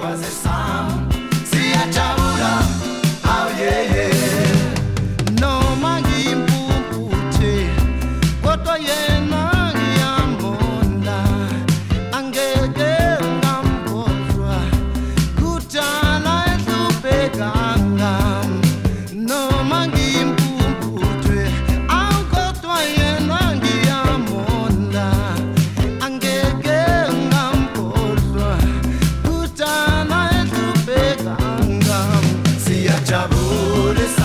sifaze sam siyajabula oh yeah noma ngimpumputhe kodwa yena ngiyamonda angeke ngambozwa kuthala ehlupekanga noma ngimpumputhe kodwa yena ngiyamonda angeke ngambozwa kuthala ehlupekanga siyajabula